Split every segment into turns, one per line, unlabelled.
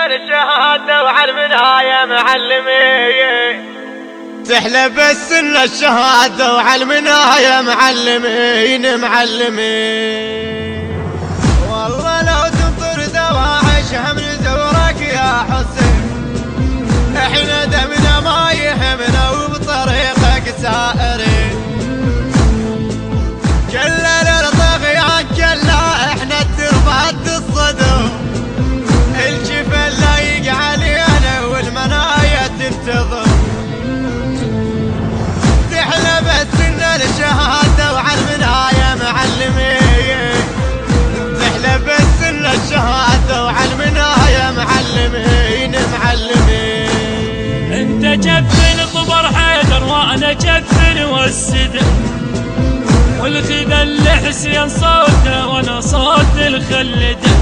الشهادة وعلمنا يا معلمين، تحلى بالسنة الشهادة وعلمنا يا معلمين معلمين. والله لو تنطر دواعشها من زورك يا حسين، احنا دمنا ما يهمنا وبطريقك سائرين. كلا للطغيان كلا احنا التربات الصدور، الجفل لايق علينا والمنايا تنتظر. تحلى بالسنة الشهادة وعلمنا يا معلمين، تحلى بالسنة الشهادة وعلمنا يا معلمين معلمين.
انت جفل طبر حيدر وانا جفل والسدر، والخذل لحسين صوته وانا صوت الخلده.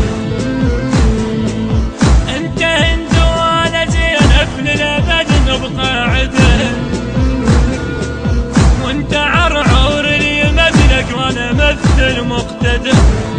انت هند وانا زينب للابد نبقى عدل، وانت عرعور لي مبلغ وانا مثل مقتدر.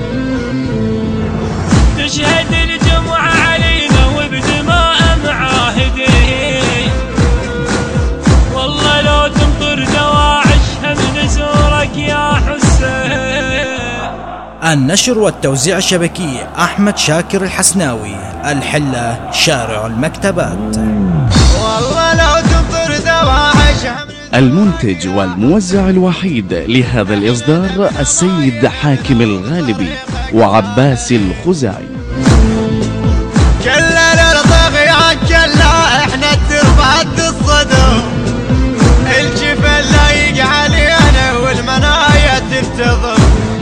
تشهد الجمعة علينا وبدماء معاهدين، والله لو تمطر دواعشها من زورك يا حسين.
النشر والتوزيع الشبكي أحمد شاكر الحسناوي، الحلة شارع المكتبات.
والله لو تمطر دواعشها.
المنتج والموزع الوحيد لهذا الإصدار السيد حاكم الغالبي وعباس الخزاعي.
كلا للطغيان كلا احنا التربات الصدور، الجفل لايق علينا والمنايا تنتظر.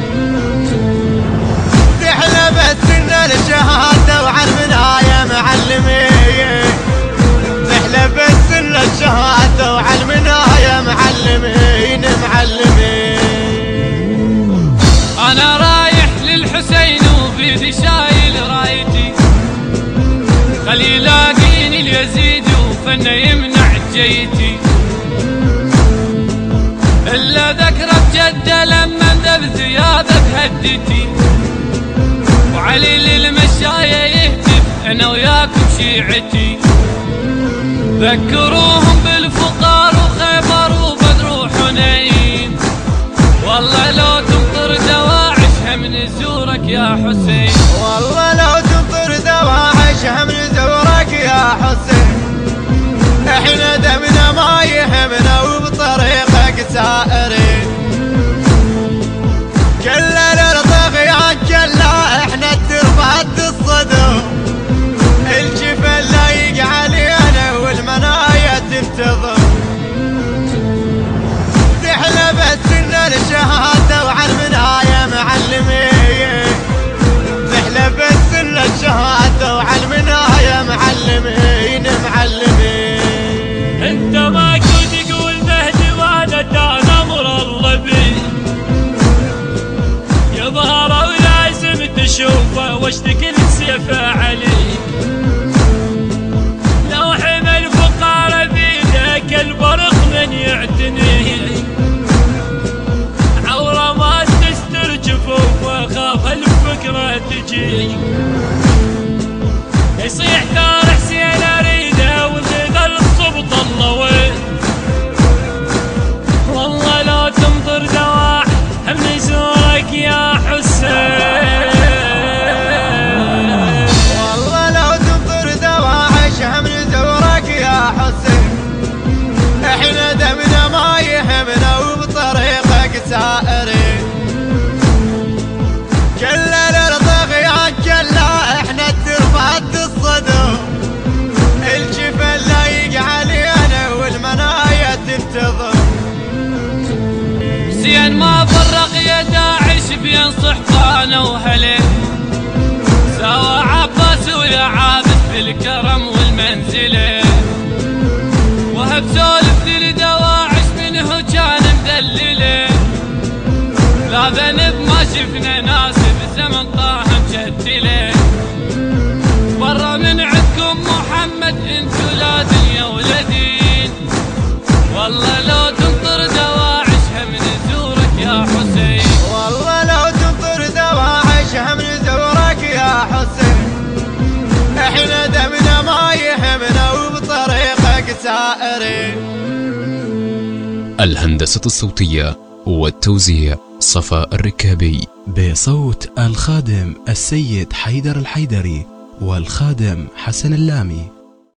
تحلى بالسنة الشهادة وعلمنا يا معلمين، تحلى بالسنة الشهادة وعلمنا يا معلمين معلمين.
انا رايح للحسين وبيدي شايل رايتي، خلي يلاقيني اليزيد وفنه يمنع جيتي. الا ذكرى بجده لما ذب ثيابه بهدتي، وعلي للمشاية يهتف انا وياكم شيعتي. ذكروهم بالفقار وخيبر وبدر وحنين، والله لو تمطر دواعشها من زورك يا حسين.
والله لو تمطر دواعشها من زورك يا حسين، احنا دمنا ما يهمنا وبطريقك سائرين. كلا للطغيان كلا احنا التربات الصدور، الجفل لايق علينا والمنايا تنتظر. تحلى بالسنة الشهادة وعلمنا يا معلمين، تحلى بالسنة الشهادة وعلمنا يا معلمين معلمين.
انت ما كنت تقول مهدي وانا تنمر الظبي، يظهر ولازم تشوفه واشتكي لسيفه عليك. لو حمل فقاره بيدك البرق من يعتني، عوره ما تستر جفوفه خاف الفكره تجي. يصيح ثار حسين اريده والغدر الصبط الله وين، والله لا تمطر دواعي من زورك يا حسين.
والله لو تمطر دواعشها من زورك يا حسين، احنا دمنا ما يهمنا وبطريقك سائرين. كلا للطغيان كلا احنا التربات الصدور، الجفل لايق علينا والمنايا تنتظر.
زين ما فرق يا داعش بين صحبانه وهليه، سوا عباس ويا عابس بالكرم والمنزله. وهب سولف للدواعش منه كان مدلله، لا ذنب ما شفنا ناس بزمن طه مجدله. برا من عندكم محمد انتو لا دنيا ولدين، والله لو تمطر دواعشها من زورك يا حسين.
والله لو تمطر دواعشها من زورك يا حسين، احنا دمنا السائرين.
الهندسة الصوتية والتوزيع صفاء الركابي،
بصوت الخادم السيد حيدر الحيدري والخادم حسن اللامي.